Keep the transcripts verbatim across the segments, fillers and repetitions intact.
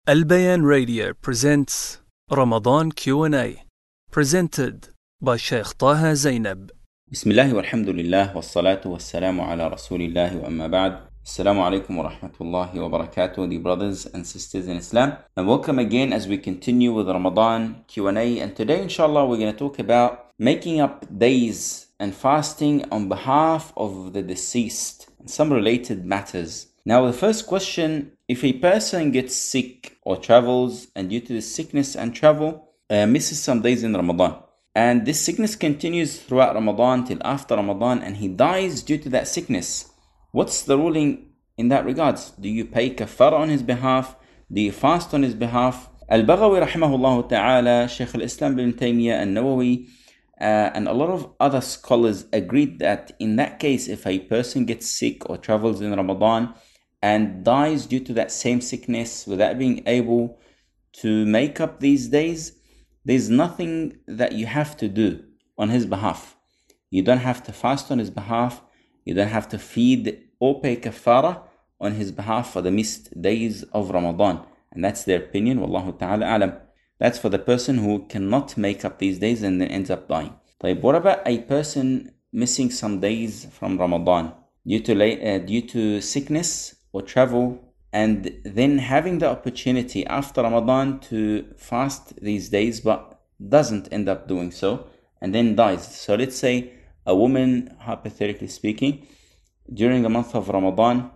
Al-Bayan Radio presents Ramadan Q and A, presented by Sheikh Taha Zainab. بسم الله والحمد لله والصلاة والسلام على رسول الله وأما بعد. Assalamu alaikum wa rahmatullahi wa barakatuh, dear brothers and sisters in Islam. And welcome again as we continue with Ramadan Q and A. And today, inshallah, we're going to talk about making up days and fasting on behalf of the deceased and some related matters. Now, the first question, if a person gets sick or travels and due to the sickness and travel, uh, misses some days in Ramadan, and this sickness continues throughout Ramadan till after Ramadan, and he dies due to that sickness, what's the ruling in that regards? Do you pay kafara on his behalf? Do you fast on his behalf? Al-Baghawi rahimahullah ta'ala, Shaykh al-Islam ibn Taymiyyah, An-Nawawi, uh, and a lot of other scholars agreed that in that case, if a person gets sick or travels in Ramadan and dies due to that same sickness without being able to make up these days, there's nothing that you have to do on his behalf. You don't have to fast on his behalf. You don't have to feed or pay kafara on his behalf for the missed days of Ramadan. And that's their opinion. Wallahu ta'ala alam. That's for the person who cannot make up these days and then ends up dying. But what about a person missing some days from Ramadan due to, late, uh, due to sickness or travel, and then having the opportunity after Ramadan to fast these days but doesn't end up doing so and then dies? So let's say a woman, hypothetically speaking, during the month of Ramadan,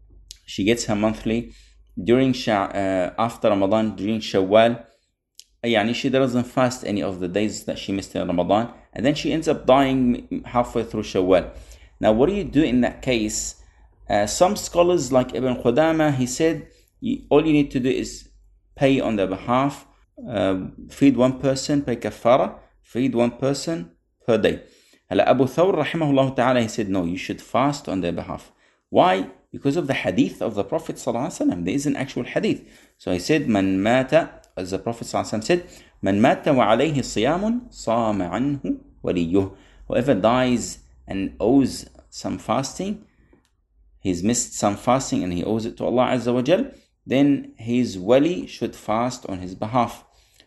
she gets her monthly. During Sha- uh, after Ramadan, during Shawwal, yani she doesn't fast any of the days that she missed in Ramadan, and then she ends up dying halfway through Shawwal. Now, what do you do in that case? Uh, some scholars like Ibn Qudama, he said, you, all you need to do is pay on their behalf, uh, feed one person, pay kafara, feed one person per day. Abu Thawr rahimahullah ta'ala, he said, no, you should fast on their behalf. Why? Because of the hadith of the Prophet sallallahu alaihi wasallam. There is an actual hadith. So he said, Man mata, as the Prophet sallallahu alaihi wasallam said, Man mata wa alayhi siyamun, sama anhu waliyuh. Whoever dies and owes some fasting, he's missed some fasting and he owes it to Allah Azza wa Jal, then his wali should fast on his behalf.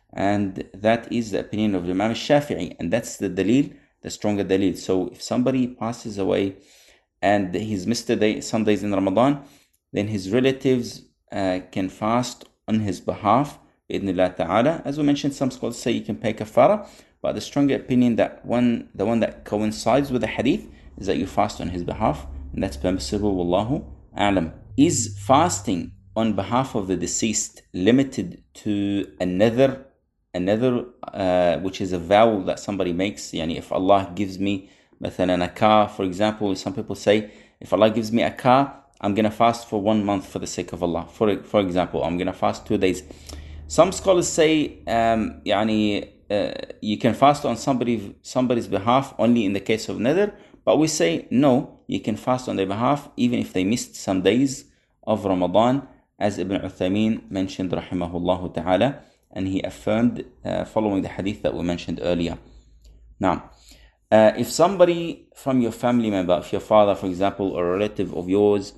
And that is the opinion of Imam Shafi'i, and that's the dalil, the stronger dalil. So if somebody passes away and he's missed a day, some days in Ramadan, then his relatives uh, can fast on his behalf, bi'idhnillah ta'ala. As we mentioned, some scholars say you can pay kafara, but the stronger opinion, that one, the one that coincides with the hadith, is that you fast on his behalf, and that's permissible. Wallahu a'lam. Is fasting on behalf of the deceased limited to another another uh, which is a vow that somebody makes? Yani if Allah gives me مثلا a car, for example, some people say, if Allah gives me a car, I'm going to fast for one month for the sake of Allah. For for example, I'm going to fast two days. Some scholars say um, yani, uh, you can fast on somebody somebody's behalf only in the case of nadr, but we say no, you can fast on their behalf even if they missed some days of Ramadan, as Ibn Uthaymeen mentioned rahimahullah ta'ala, and he affirmed uh, following the hadith that we mentioned earlier. Now, uh, if somebody from your family member, if your father, for example, or a relative of yours,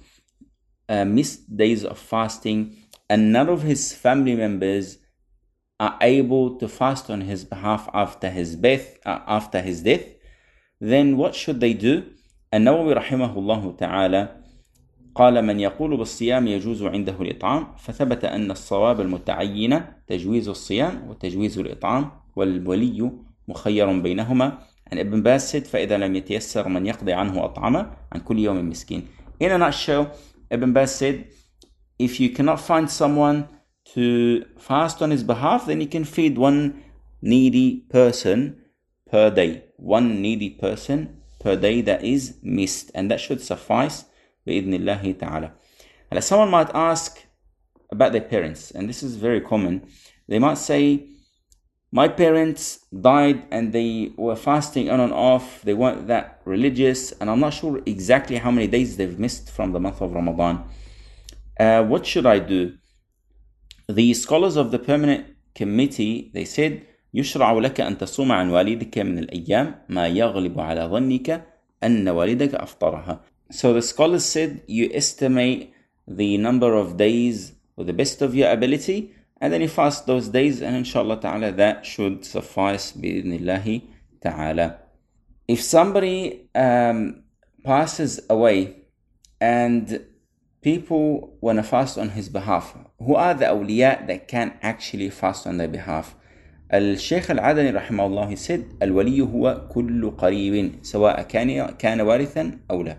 uh, missed days of fasting, and none of his family members are able to fast on his behalf after his death, uh, after his death, then what should they do? النووي رحمه الله تعالى قال من يقول بالصيام يجوز عنده الإطعام فثبت أن الصواب المتعين تجويز الصيام وتجويز الإطعام والولي مخير بينهما. And Ibn Baz said فإذا لم يتيسر من يقضي عنه أطعمه عن كل يوم مسكين. In a nutshell, Ibn Baz said, if you cannot find someone to fast on his behalf, then you can feed one needy person per day. One needy person per day that is missed, and that should suffice bi'idhnillahi ta'ala. And someone might ask about their parents, and this is very common. They might say, my parents died and they were fasting on and off, they weren't that religious, and I'm not sure exactly how many days they've missed from the month of Ramadan. Uh, what should I do? The scholars of the permanent committee, they said, يشرع لك أن تصوم عن والدك من الأيام ما يغلب على ظنك أن والدك أفطرها. So the scholars said you estimate the number of days with the best of your ability, and then you fast those days, and inshallah ta'ala that should suffice bi'idhnillahi ta'ala. If somebody um, passes away and people want to fast on his behalf, who are the awliya that can actually fast on their behalf? الشيخ العدني رحمه الله, he said الولي هو كل قريب سواء كان كان وارثا أو لا.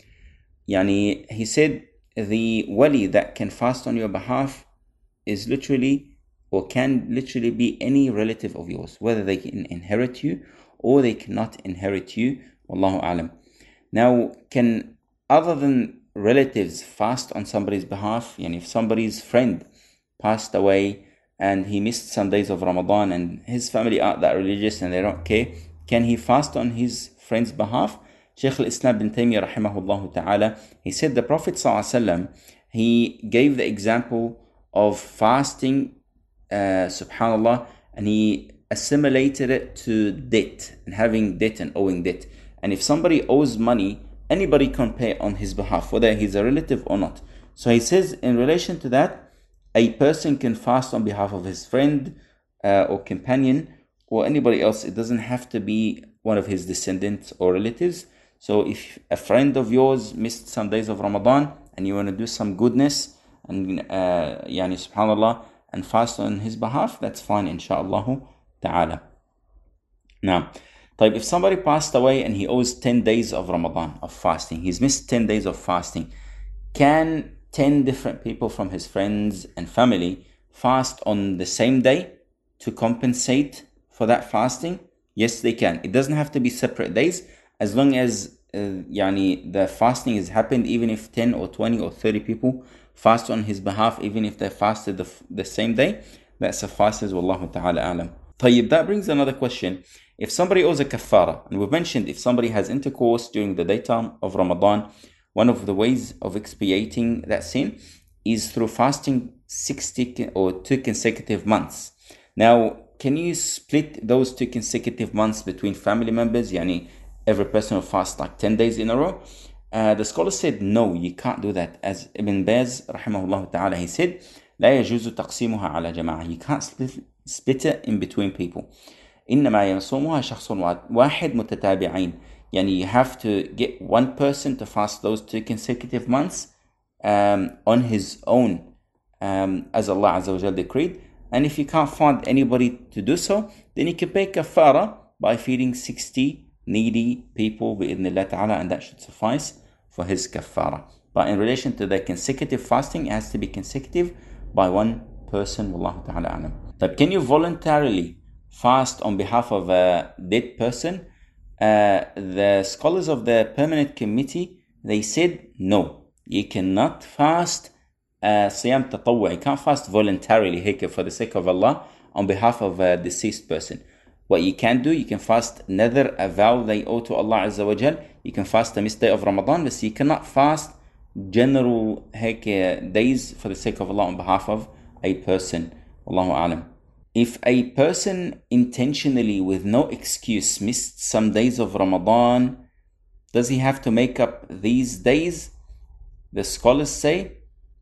يعني he said the wali that can fast on your behalf is literally, or can literally be, any relative of yours, whether they can inherit you or they cannot inherit you. Wallahu alam. Now, can other than relatives fast on somebody's behalf? Yani if somebody's friend passed away and he missed some days of Ramadan and his family aren't that religious and they don't care, can he fast on his friend's behalf? Shaykh al-Islam bin Taymiyyah rahimahullah ta'ala, he said the Prophet sallallahu alaihi wasallam, he gave the example of fasting, uh, subhanallah, and he assimilated it to debt and having debt and owing debt. And if somebody owes money, anybody can pay on his behalf, whether he's a relative or not. So he says in relation to that, a person can fast on behalf of his friend uh, or companion or anybody else. It doesn't have to be one of his descendants or relatives. So if a friend of yours missed some days of Ramadan and you want to do some goodness and uh, yani subhanallah and fast on his behalf, that's fine inshaAllah ta'ala. Now, if somebody passed away and he owes ten days of Ramadan, of fasting, he's missed ten days of fasting, can ten different people from his friends and family fast on the same day to compensate for that fasting? Yes, they can. It doesn't have to be separate days, as long as uh, yani, the fasting has happened, even if ten or twenty or thirty people fast on his behalf, even if they fasted the, the same day, that suffices. Wallahu ta'ala alam. طيب, that brings another question. If somebody owes a kafara, and we've mentioned if somebody has intercourse during the daytime of Ramadan, one of the ways of expiating that sin is through fasting sixty or two consecutive months. Now, can you split those two consecutive months between family members? Yani, every person will fast like ten days in a row? Uh, the scholar said, no, you can't do that. As Ibn Baz, rahimahullah ta'ala, he said, لا يجوز تقسيمها على جماعة. You can't split, split it in between people. إنما يصومها شخص واحد متتابعين. Yani, you have to get one person to fast those two consecutive months um, on his own, um, as Allah Azza wa Jal decreed. And if you can't find anybody to do so, then you can pay kafara by feeding sixty needy people bi'idhnillah ta'ala, and that should suffice for his kafara. But in relation to the consecutive fasting, it has to be consecutive by one person. Wallahu ta'ala alam. But can you voluntarily fast on behalf of a dead person? Uh, the scholars of the permanent committee, they said no, you cannot fast Siyam tatawwu. You can't fast voluntarily hika, for the sake of Allah, on behalf of a deceased person. What you can do, you can fast nadhr, a vow they owe to Allah Azza wa Jal. You can fast the missed day of Ramadan, but you cannot fast general hika days for the sake of Allah on behalf of a person. Wallahu alam. If a person intentionally, with no excuse, missed some days of Ramadan, does he have to make up these days? The scholars say,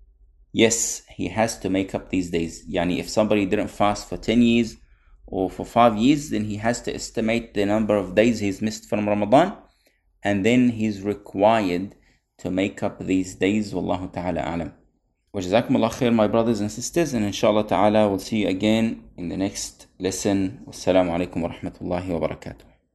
yes, he has to make up these days. Yani, if somebody didn't fast for ten years or for five years, then he has to estimate the number of days he's missed from Ramadan, and then he's required to make up these days. Wallahu ta'ala alam. Wa jazakumullah khair, my brothers and sisters, and inshallah ta'ala we'll see you again in the next lesson. Wassalamu alaikum wa rahmatullahi wa barakatuh.